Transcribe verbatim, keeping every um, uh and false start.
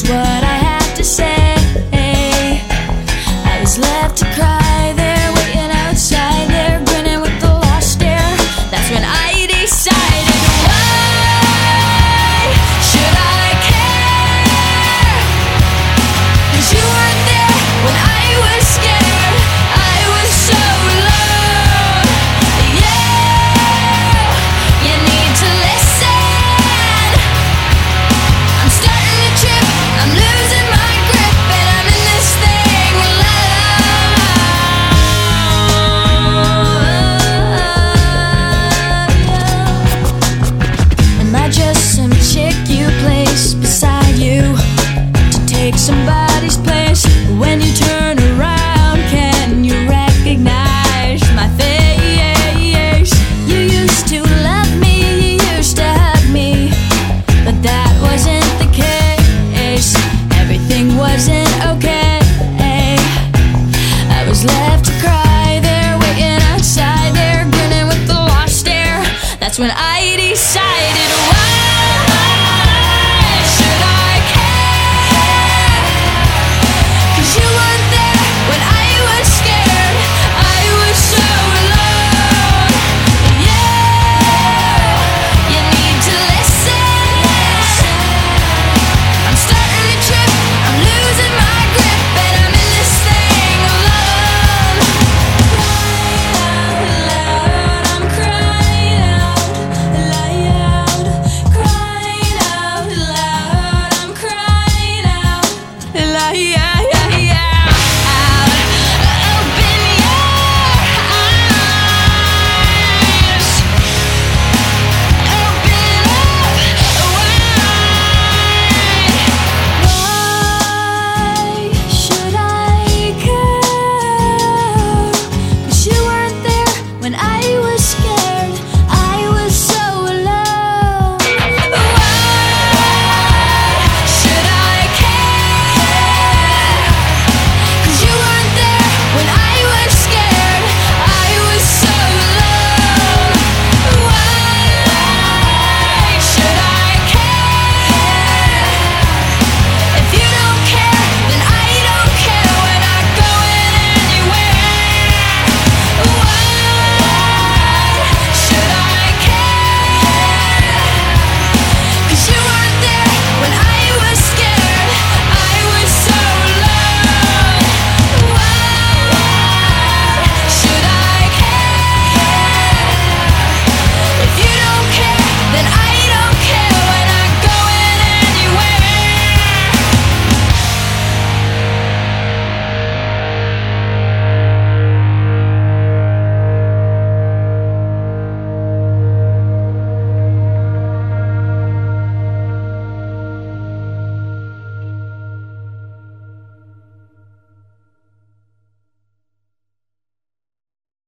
what I had to say. I was left to cry there, waiting outside there, grinning with the lost stare. That's when I decided, why should I care? 'Cause you weren't there when I was scared. I was so alone. Yeah, you need to listen. I'm starting to trip, I'm losing my grip, and I'm in this thing alone. Am I just some chick you place beside you to take somebody's place? When you turn around, can you recognize my face? You used to love me, you used to hug me, but that wasn't the case. Everything wasn't okay. I was left to cry there, waiting outside there, grinning with the lost stare. That's when I